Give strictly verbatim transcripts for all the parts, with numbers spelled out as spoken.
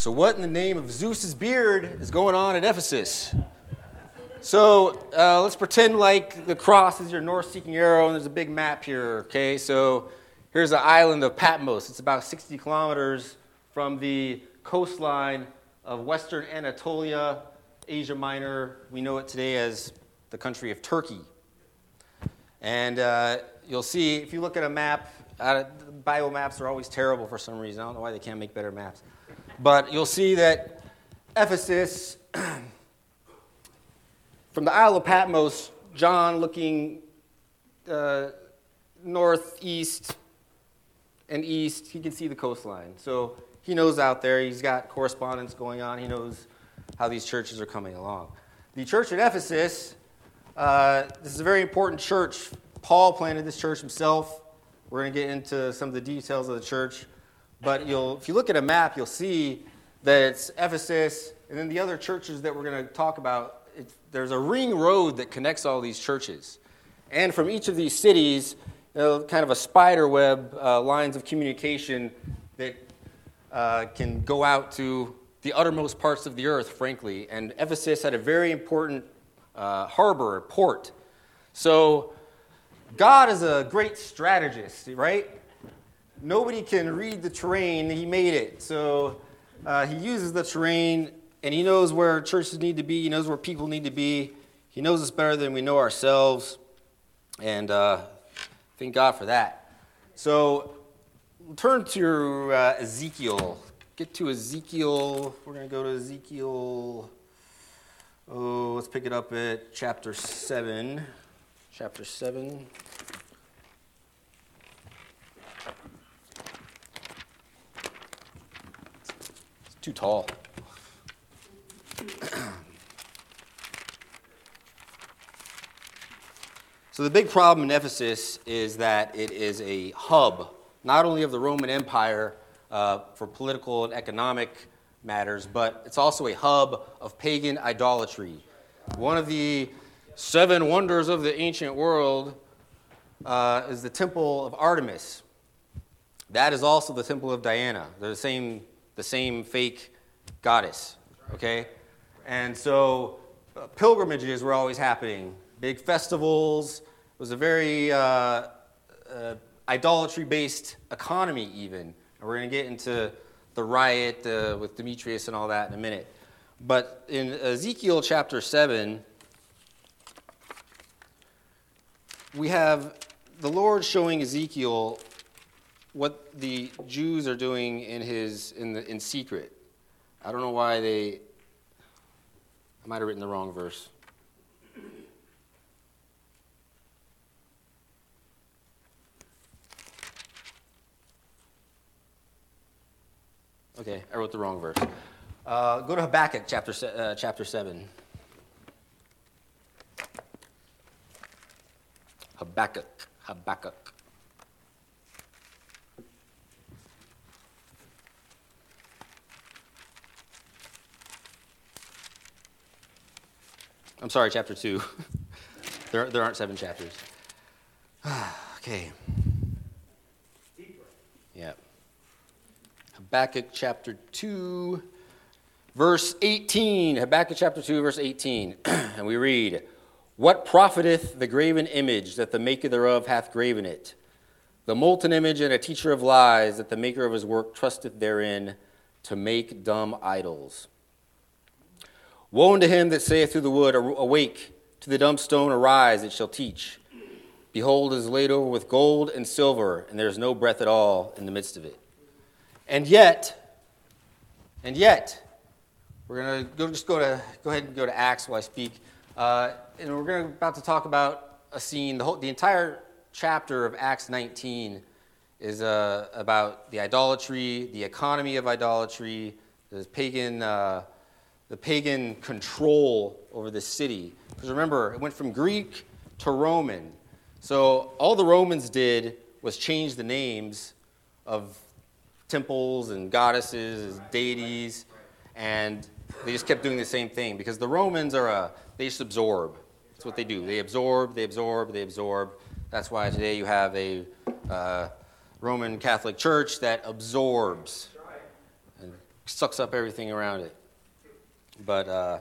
So what in the name of Zeus's beard is going on in Ephesus? So uh, let's pretend like the cross is your north-seeking arrow, and there's a big map here, okay? So here's the island of Patmos. It's about sixty kilometers from the coastline of western Anatolia, Asia Minor. We know it today as the country of Turkey. And uh, you'll see, if you look at a map, uh, Bible maps are always terrible for some reason. I don't know why they can't make better maps. But you'll see that Ephesus, from the Isle of Patmos, John looking uh, northeast and east, he can see the coastline. So he knows out there. He's got correspondence going on. He knows how these churches are coming along. The church at Ephesus, uh, this is a very important church. Paul planted this church himself. We're going to get into some of the details of the church. But you'll, if you look at a map, you'll see that it's Ephesus, and then the other churches that we're going to talk about, it's, there's a ring road that connects all these churches. And from each of these cities, you know, kind of a spider web, uh, lines of communication that uh, can go out to the uttermost parts of the earth, frankly. And Ephesus had a very important uh, harbor, port. So God is a great strategist, right? Nobody can read the terrain. He made it. So uh, he uses the terrain, and he knows where churches need to be. He knows where people need to be. He knows us better than we know ourselves. And uh, thank God for that. So turn to uh, Ezekiel. Get to Ezekiel. We're going to go to Ezekiel. Oh, let's pick it up at chapter seven. Chapter seven. Too tall. So the big problem in Ephesus is that it is a hub, not only of the Roman Empire uh, for political and economic matters, but it's also a hub of pagan idolatry. One of the seven wonders of the ancient world uh, is the Temple of Artemis. That is also the Temple of Diana. They're the same the same fake goddess, okay? And so uh, pilgrimages were always happening, big festivals. It was a very uh, uh, idolatry-based economy even. And we're going to get into the riot uh, with Demetrius and all that in a minute. But in Ezekiel chapter seven, we have the Lord showing Ezekiel what the Jews are doing in his in the in secret. I don't know why they. I might have written the wrong verse. Okay, I wrote the wrong verse. Uh, go to Habakkuk chapter uh, chapter seven. Habakkuk. Habakkuk. I'm sorry, chapter two. there, there aren't seven chapters. Okay. Yeah. Habakkuk chapter two, verse eighteen. Habakkuk chapter two, verse eighteen. And we read, "What profiteth the graven image that the maker thereof hath graven it? The molten image and a teacher of lies, that the maker of his work trusteth therein, to make dumb idols. Woe unto him that saith to the wood, Awake, to the dumb stone, Arise, it shall teach. Behold, it is laid over with gold and silver, and there is no breath at all in the midst of it." And yet, and yet, we're going to go just go to go ahead and go to Acts while I speak, uh, and we're going to about to talk about a scene. The whole, the entire chapter of Acts nineteen is uh, about the idolatry, the economy of idolatry, the pagan. Uh, the pagan control over the city. Because remember, it went from Greek to Roman. So all the Romans did was change the names of temples and goddesses, deities, and they just kept doing the same thing. Because the Romans are a, they just absorb. That's what they do. They absorb, they absorb, they absorb. That's why today you have a uh, Roman Catholic Church that absorbs. And sucks up everything around it. But uh,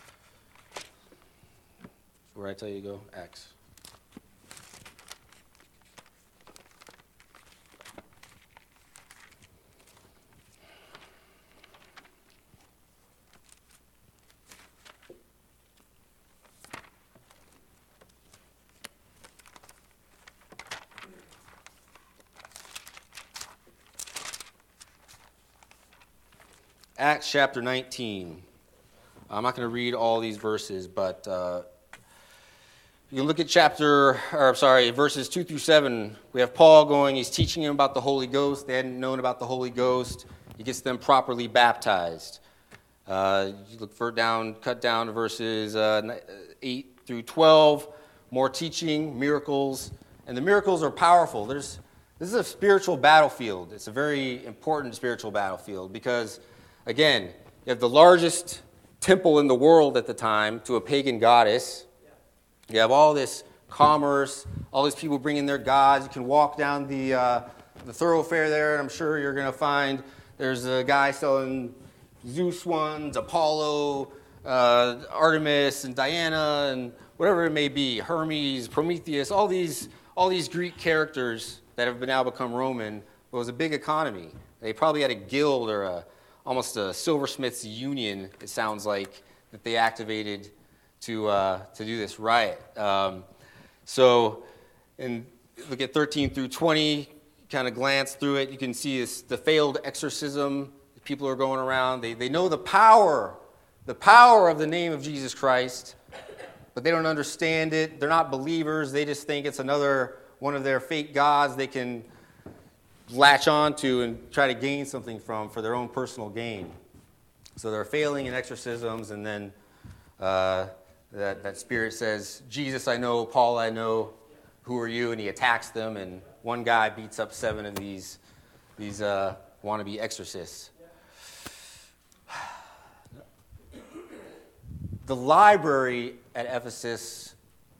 where I tell you to go, Acts. Acts chapter nineteen. I'm not going to read all these verses, but uh, you can look at chapter, or I'm sorry, verses two through seven. We have Paul going, he's teaching them about the Holy Ghost. They hadn't known about the Holy Ghost. He gets them properly baptized. Uh, you look for down, cut down to verses uh, eight through twelve. More teaching, miracles, and the miracles are powerful. There's, this is a spiritual battlefield. It's a very important spiritual battlefield because, again, you have the largest temple in the world at the time to a pagan goddess. You have all this commerce, all these people bringing their gods. You can walk down the uh, the thoroughfare there, and I'm sure you're going to find there's a guy selling Zeus ones, Apollo, uh, Artemis, and Diana, and whatever it may be, Hermes, Prometheus, all these all these Greek characters that have now become Roman. It was a big economy. They probably had a guild or a almost a silversmiths union, it sounds like, that they activated to uh, to do this riot. Um, so, and look at thirteen through twenty, kind of glance through it, you can see this, the failed exorcism. People are going around, they, they know the power, the power of the name of Jesus Christ, but they don't understand it. They're not believers. They just think it's another one of their fake gods they can latch on to and try to gain something from for their own personal gain. So they're failing in exorcisms, and then uh, that, that spirit says, Jesus I know, Paul I know, who are you? And he attacks them, and one guy beats up seven of these, these uh, wannabe exorcists. The library at Ephesus,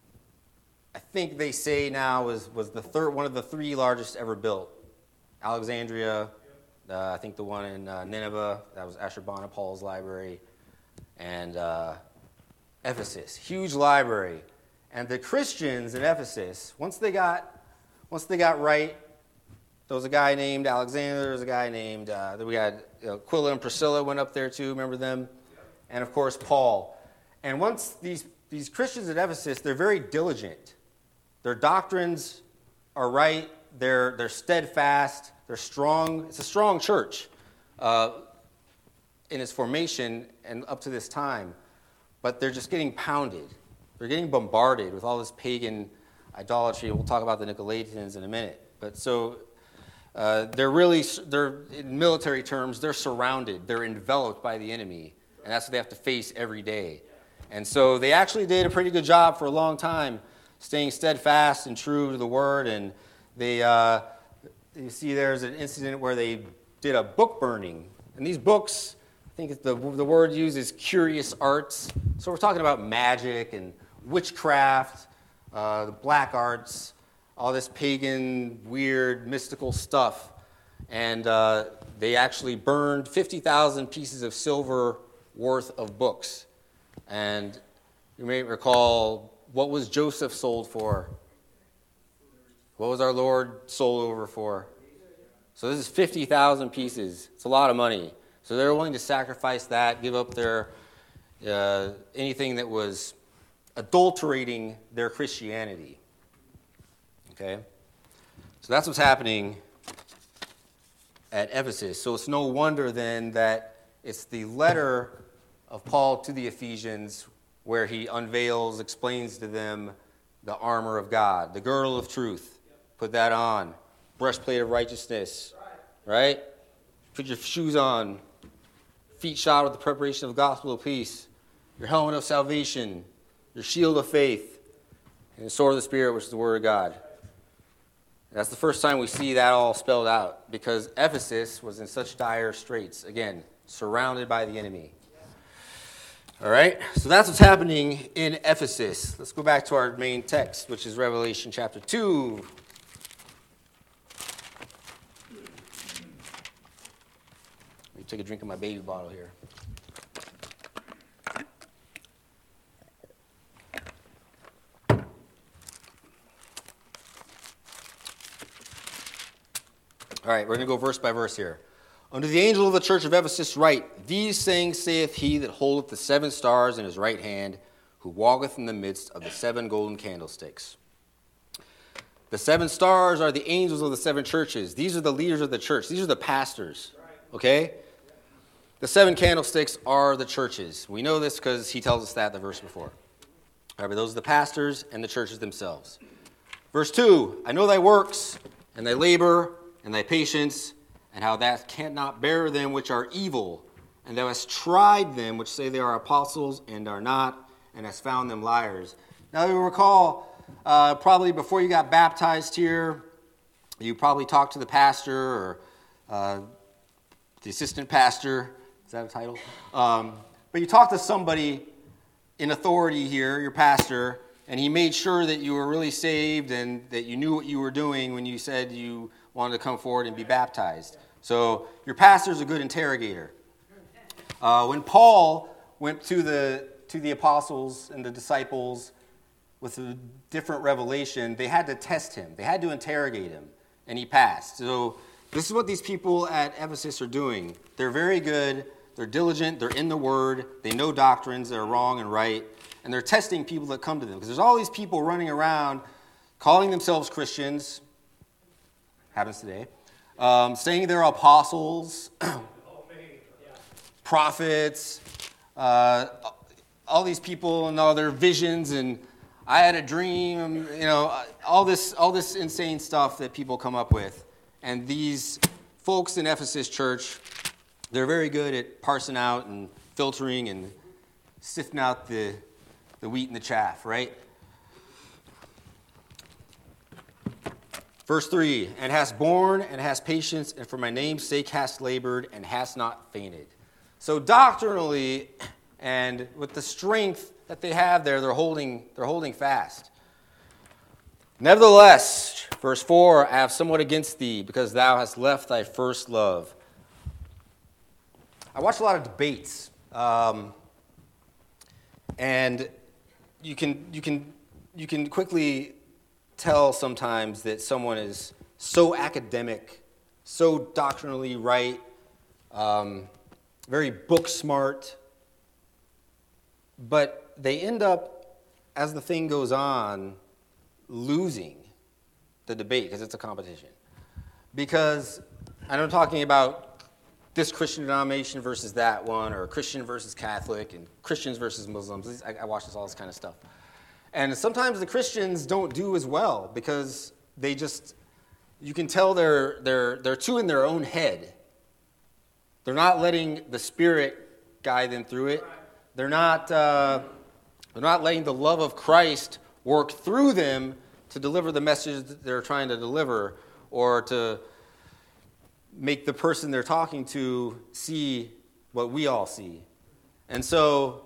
I think they say now, was, was the third, one of the three largest ever built. Alexandria, uh, I think the one in uh, Nineveh, that was Ashurbanipal's library, and uh, Ephesus, huge library. And the Christians in Ephesus, once they got, once they got right, there was a guy named Alexander, there was a guy named, uh, we had you know, Aquila and Priscilla went up there too, remember them? And of course Paul. And once these, these Christians at Ephesus, they're very diligent. Their doctrines are right. They're, they're steadfast, they're strong. It's a strong church uh, in its formation and up to this time. But they're just getting pounded. They're getting bombarded with all this pagan idolatry. We'll talk about the Nicolaitans in a minute. But so uh, they're really, they're in military terms, they're surrounded. They're enveloped by the enemy. And that's what they have to face every day. And so they actually did a pretty good job for a long time, staying steadfast and true to the word. And They, uh, you see there's an incident where they did a book burning. And these books, I think the, the word used is curious arts. So we're talking about magic and witchcraft, uh, the black arts, all this pagan, weird, mystical stuff. And uh, they actually burned fifty thousand pieces of silver worth of books. And you may recall, what was Joseph sold for? What was our Lord sold over for? So this is fifty thousand pieces. It's a lot of money. So they're willing to sacrifice that, give up their uh, anything that was adulterating their Christianity. Okay? So that's what's happening at Ephesus. So it's no wonder then that it's the letter of Paul to the Ephesians where he unveils, explains to them the armor of God, the girdle of truth. Put that on. Breastplate of righteousness. Right? Put your shoes on. Feet shod with the preparation of the gospel of peace. Your helmet of salvation. Your shield of faith. And the sword of the Spirit, which is the word of God. And that's the first time we see that all spelled out. Because Ephesus was in such dire straits. Again, surrounded by the enemy. All right? So that's what's happening in Ephesus. Let's go back to our main text, which is Revelation chapter two. take a drink of my baby bottle here. All right, we're going to go verse by verse here. Unto the angel of the church of Ephesus write, These things saith he that holdeth the seven stars in his right hand, who walketh in the midst of the seven golden candlesticks. The seven stars are the angels of the seven churches. These are the leaders of the church. These are the pastors, okay? The seven candlesticks are the churches. We know this because he tells us that in the verse before. All right, but those are the pastors and the churches themselves. Verse two, I know thy works, and thy labor, and thy patience, and how thou canst not bear them which are evil, and thou hast tried them which say they are apostles and are not, and hast found them liars. Now you recall, uh, probably before you got baptized here, you probably talked to the pastor or uh, the assistant pastor. Is that a title? Um, but you talked to somebody in authority here, your pastor, and he made sure that you were really saved and that you knew what you were doing when you said you wanted to come forward and be baptized. So your pastor's a good interrogator. Uh, when Paul went to the to the apostles and the disciples with a different revelation, they had to test him. They had to interrogate him, and he passed. So this is what these people at Ephesus are doing. They're very good. They're diligent. They're in the Word. They know doctrines that are wrong and right, and they're testing people that come to them. Because there's all these people running around calling themselves Christians, happens today, um, saying they're apostles, prophets, uh, all these people and all their visions, and I had a dream, you know, all this, all this insane stuff that people come up with. And these folks in Ephesus church, they're very good at parsing out and filtering and sifting out the, the wheat and the chaff, right? Verse three, and hast borne and hast patience, and for my name's sake hast labored and hast not fainted. So doctrinally, and with the strength that they have there, they're holding, they're holding fast. Nevertheless, verse four, I have somewhat against thee, because thou hast left thy first love. I watch a lot of debates, um, and you can you can you can quickly tell sometimes that someone is so academic, so doctrinally right, um, very book smart, but they end up, as the thing goes on, losing the debate because it's a competition. Because I'm talking about this Christian denomination versus that one, or Christian versus Catholic, and Christians versus Muslims. I, I watch this all this kind of stuff. And sometimes the Christians don't do as well because they just, you can tell they're they're they're too in their own head. They're not letting the Spirit guide them through it. They're not uh, they're not letting the love of Christ work through them to deliver the message that they're trying to deliver, or to make the person they're talking to see what we all see. And so,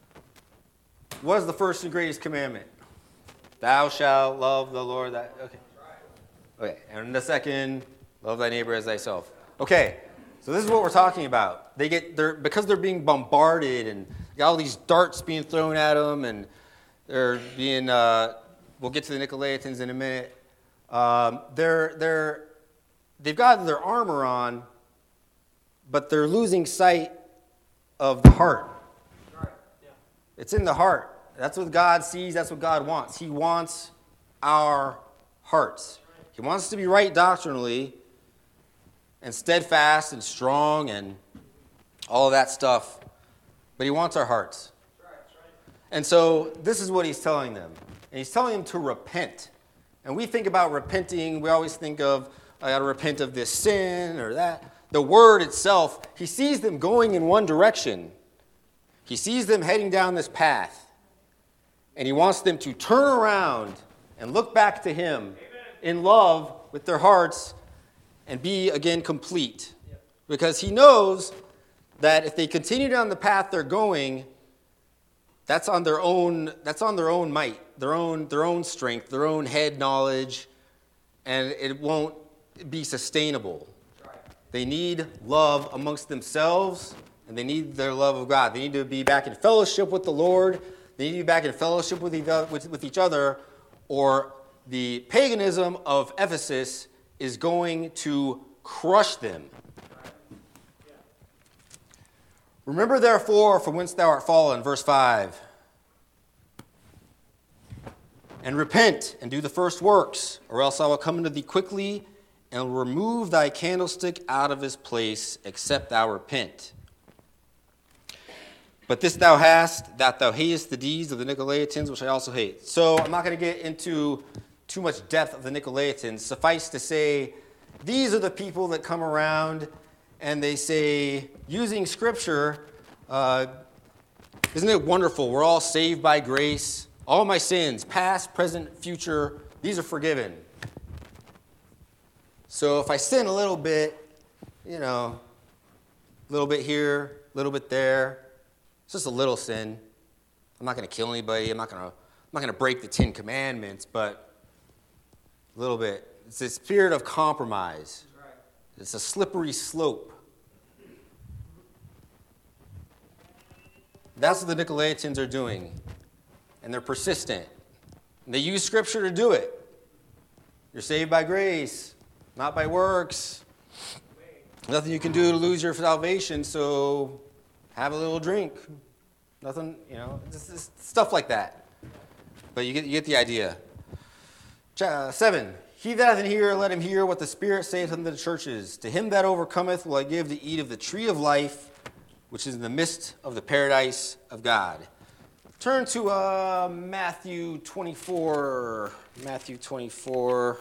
what is the first and greatest commandment? Thou shalt love the Lord. That okay. Okay. And the second, love thy neighbor as thyself. Okay. So this is what we're talking about. They get they're because they're being bombarded and got all these darts being thrown at them, and they're being. Uh, we'll get to the Nicolaitans in a minute. Um, they're they're they've got their armor on, but they're losing sight of the heart. It's in the heart. That's what God sees. That's what God wants. He wants our hearts. He wants us to be right doctrinally and steadfast and strong and all of that stuff. But he wants our hearts. And so this is what he's telling them. And he's telling them to repent. And we think about repenting. We always think of, I got to repent of this sin or that. The word itself, he sees them going in one direction. He sees them heading down this path. And he wants them to turn around and look back to him Amen. In love with their hearts and be again complete. Yep. Because he knows that if they continue down the path they're going, that's on their own, that's on their own might, their own, their own strength, their own head knowledge, and it won't be sustainable. Right. They need love amongst themselves, and they need their love of God. They need to be back in fellowship with the Lord. They need to be back in fellowship with each other, with, with each other or the paganism of Ephesus is going to crush them. Remember, therefore, from whence thou art fallen, verse five. And repent, and do the first works, or else I will come unto thee quickly, and will remove thy candlestick out of his place, except thou repent. But this thou hast, that thou hatest the deeds of the Nicolaitans, which I also hate. So I'm not going to get into too much depth of the Nicolaitans. Suffice to say, these are the people that come around and they say, using Scripture, uh, isn't it wonderful? We're all saved by grace. All my sins, past, present, future, these are forgiven. So if I sin a little bit, you know, a little bit here, a little bit there, it's just a little sin. I'm not going to kill anybody. I'm not going to I'm not going to break the Ten Commandments, but a little bit. It's a spirit of compromise. It's a slippery slope. That's what the Nicolaitans are doing. And they're persistent. And they use Scripture to do it. You're saved by grace, not by works. Nothing you can do to lose your salvation, so have a little drink. Nothing, you know, just, just stuff like that. But you get, you get the idea. Seven. He that hath an ear, let him hear what the Spirit saith unto the churches. To him that overcometh will I give to eat of the tree of life, which is in the midst of the paradise of God. Turn to uh, Matthew twenty-four. Matthew twenty-four.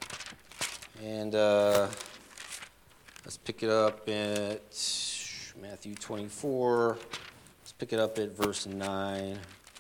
And uh, let's pick it up at Matthew twenty-four. Let's pick it up at verse nine.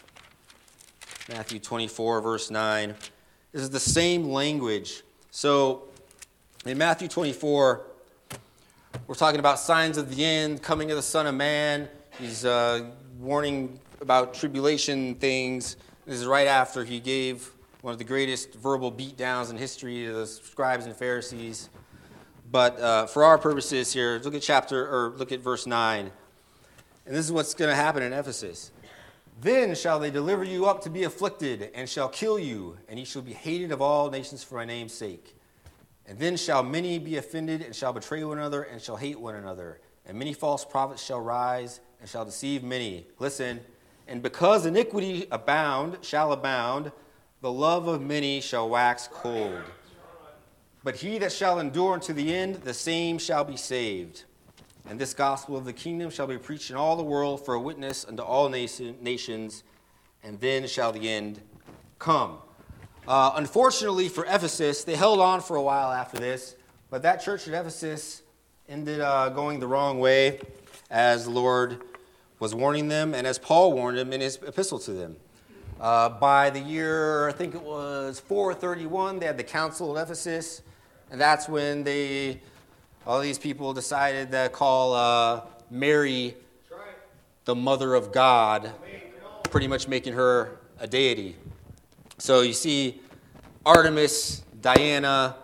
Matthew twenty-four, verse nine. This is the same language. So in Matthew twenty-four, we're talking about signs of the end, coming of the Son of Man. He's uh, warning about tribulation things. This is right after he gave one of the greatest verbal beatdowns in history to the scribes and Pharisees. But uh, for our purposes here, look at chapter or look at verse nine. And this is what's going to happen in Ephesus. Then shall they deliver you up to be afflicted, and shall kill you, and ye shall be hated of all nations for my name's sake. And then shall many be offended, and shall betray one another, and shall hate one another. And many false prophets shall rise, and shall deceive many. Listen, and because iniquity abound, shall abound, the love of many shall wax cold. But he that shall endure unto the end, the same shall be saved. And this gospel of the kingdom shall be preached in all the world for a witness unto all nation, nations, and then shall the end come. Uh, unfortunately for Ephesus, they held on for a while after this, but that church at Ephesus ended uh, going the wrong way as the Lord was warning them and as Paul warned them in his epistle to them. Uh, by the year, I think it was four thirty-one, they had the council at Ephesus, and that's when they... all these people decided to call uh, Mary the Mother of God, pretty much making her a deity. So you see Artemis, Diana,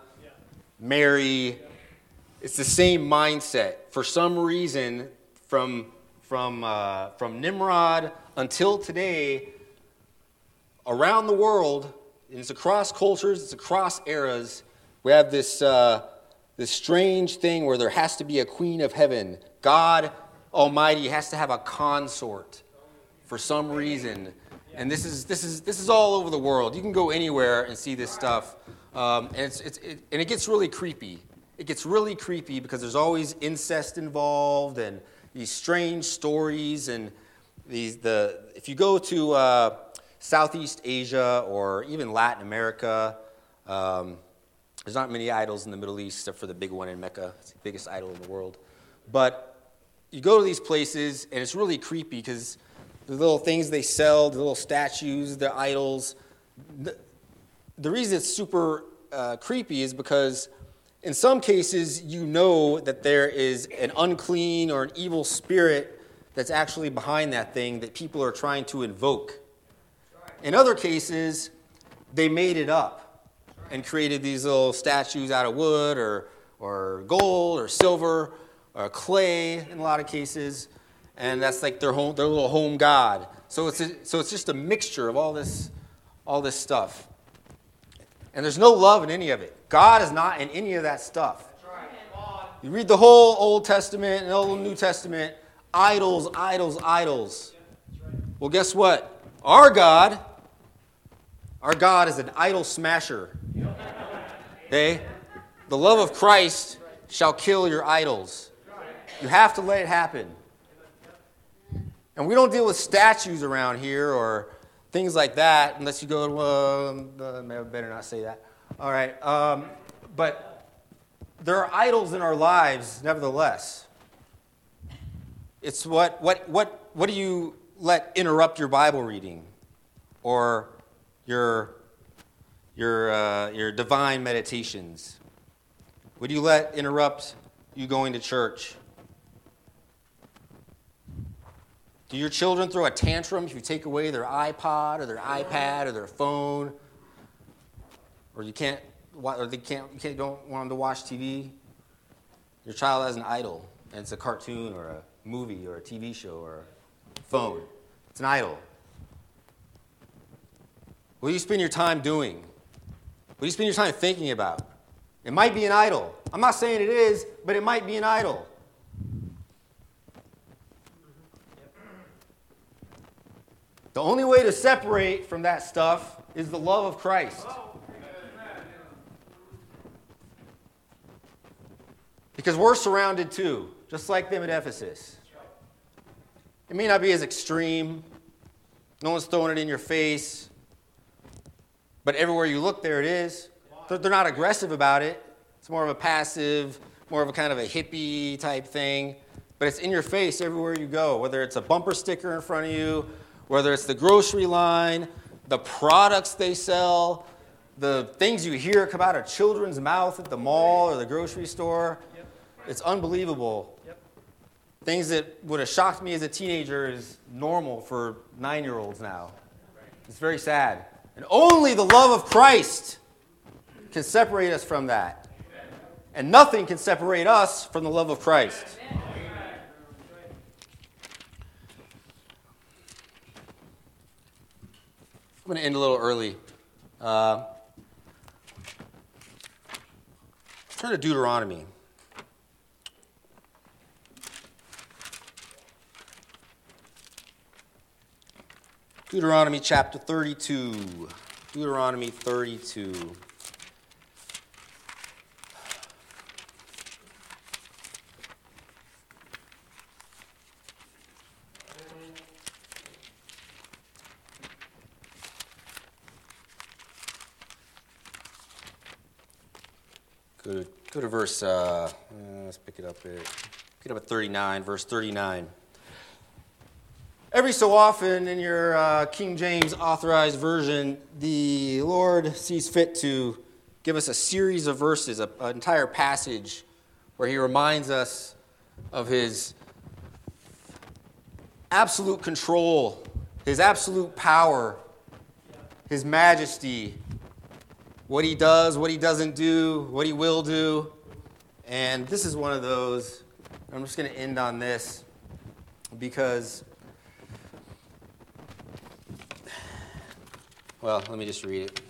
Mary, it's the same mindset. For some reason, from, from, uh, from Nimrod until today, around the world, and it's across cultures, it's across eras, we have this... Uh, This strange thing where there has to be a queen of heaven. God Almighty has to have a consort for some reason. And this is this is this is all over the world. You can go anywhere and see this stuff. Um, and it's it's it, and it gets really creepy. It gets really creepy because there's always incest involved and these strange stories and these the if you go to uh, Southeast Asia or even Latin America. Um, There's not many idols in the Middle East except for the big one in Mecca. It's the biggest idol in the world. But you go to these places, and it's really creepy because the little things they sell, the little statues, the idols. The, the reason it's super uh, creepy is because in some cases you know that there is an unclean or an evil spirit that's actually behind that thing that people are trying to invoke. In other cases, they made it up and created these little statues out of wood or or gold or silver or clay in a lot of cases, and that's like their home, their little home god. So it's a, so it's just a mixture of all this, all this stuff, and there's no love in any of it. God is not in any of that stuff. You read the whole Old Testament and the whole New Testament, idols, idols, idols. Well, guess what? Our God, our God is an idol smasher. Okay? The love of Christ shall kill your idols. You have to let it happen. And we don't deal with statues around here or things like that unless you go, well, I better not say that. All right. Um, but there are idols in our lives, nevertheless. It's what, what, what, what do you let interrupt your Bible reading or your, your, uh, your divine meditations? What do you let interrupt you going to church? Do your children throw a tantrum if you take away their iPod or their iPad or their phone? Or you can't, or they can't, you can't, don't want them to watch T V? Your child has an idol, and it's a cartoon or a movie or a T V show or a phone. It's an idol. What do you spend your time doing? What do you spend your time thinking about? It might be an idol. I'm not saying it is, but it might be an idol. The only way to separate from that stuff is the love of Christ. Because we're surrounded too, just like them at Ephesus. It may not be as extreme. No one's throwing it in your face. But everywhere you look, there it is. They're not aggressive about it. It's more of a passive, more of a kind of a hippie type thing. But it's in your face everywhere you go, whether it's a bumper sticker in front of you, whether it's the grocery line, the products they sell, the things you hear come out of children's mouth at the mall or the grocery store. It's unbelievable. Yep. Things that would have shocked me as a teenager is normal for nine-year-olds now. It's very sad. And only the love of Christ can separate us from that. And nothing can separate us from the love of Christ. I'm going to end a little early. Uh, turn to Deuteronomy. Deuteronomy chapter thirty-two. Deuteronomy thirty-two. Go to, go to verse, uh, uh, let's pick it up at, pick it up at thirty-nine, verse thirty-nine. Every so often in your uh, King James Authorized Version, the Lord sees fit to give us a series of verses, a, an entire passage, where he reminds us of his absolute control, his absolute power, his majesty, what he does, what he doesn't do, what he will do. And this is one of those. I'm just going to end on this because... Well, let me just read it.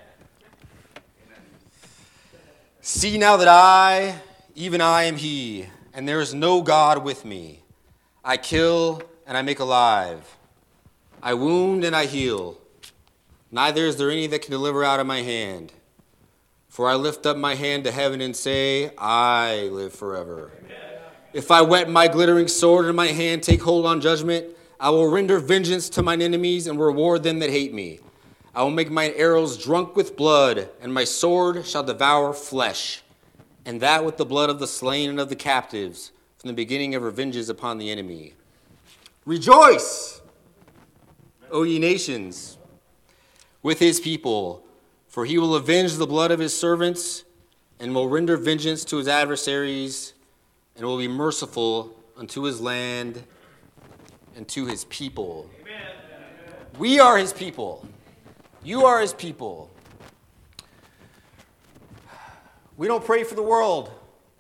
See now that I, even I am he, and there is no God with me. I kill and I make alive. I wound and I heal. Neither is there any that can deliver out of my hand. For I lift up my hand to heaven and say, I live forever. If I wet my glittering sword in my hand, take hold on judgment, I will render vengeance to mine enemies and reward them that hate me. I will make mine arrows drunk with blood, and my sword shall devour flesh, and that with the blood of the slain and of the captives, from the beginning of revenges upon the enemy. Rejoice, O ye nations, with his people, for he will avenge the blood of his servants, and will render vengeance to his adversaries, and will be merciful unto his land and to his people. Amen. We are his people. You are his people. We don't pray for the world.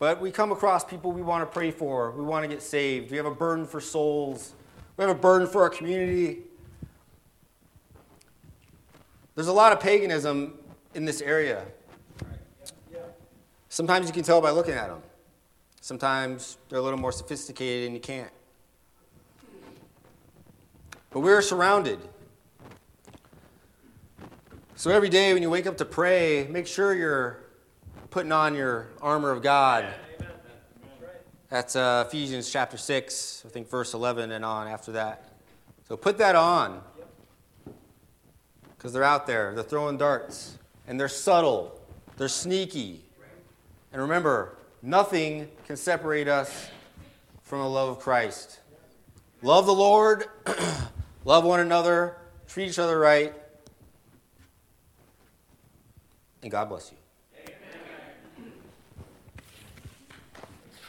But we come across people we want to pray for. We want to get saved. We have a burden for souls. We have a burden for our community. There's a lot of paganism in this area. Sometimes you can tell by looking at them. Sometimes they're a little more sophisticated and you can't. But we're surrounded. So every day when you wake up to pray, make sure you're putting on your armor of God. That's uh, Ephesians chapter six, I think verse eleven and on after that. So put that on. Because they're out there. They're throwing darts. And they're subtle. They're sneaky. And remember, nothing can separate us from the love of Christ. Love the Lord. Love one another. Treat each other right. And God bless you.